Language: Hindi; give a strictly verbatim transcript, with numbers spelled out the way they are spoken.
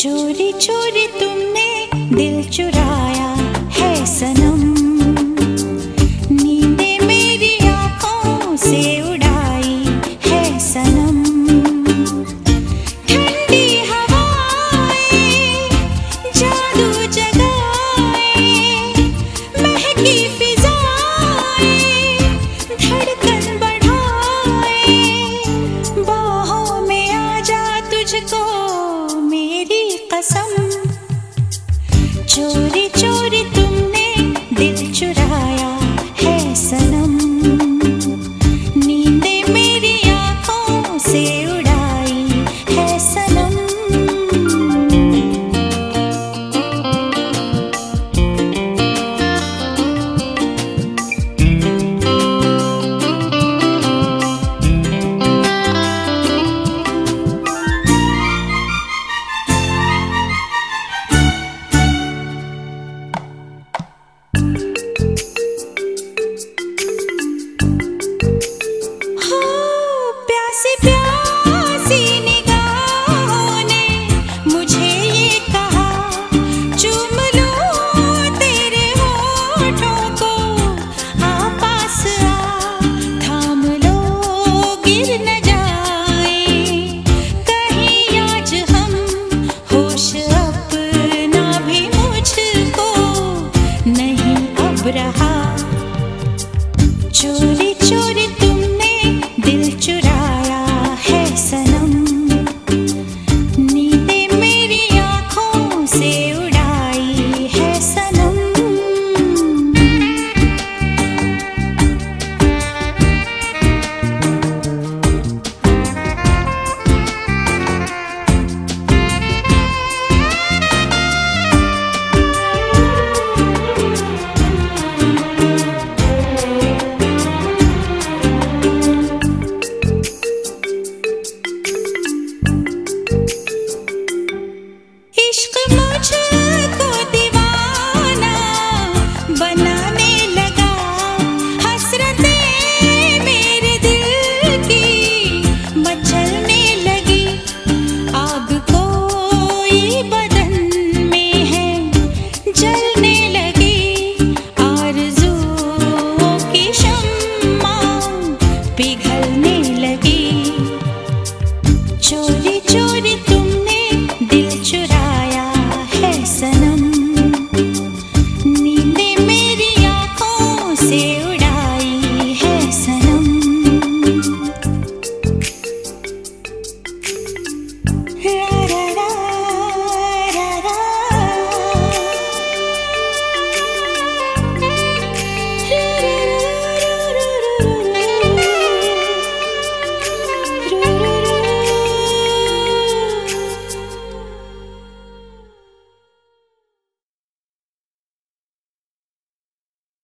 चोरी चोरी तुमने दिल चुराया है सनम, नींदें मेरी आँखों से उड़ाई है सनम। ठंडी हवाएं जादू जगाए, महकी फिजाएं धड़कन बढ़ाए, बाहों में आ जा तुझको मेरी कसम। चोरी चोरी तुमने दिल चुराया है सनम, नींदें मेरी आँखों से उड़ाई है सनम। रहा चोरी चोरी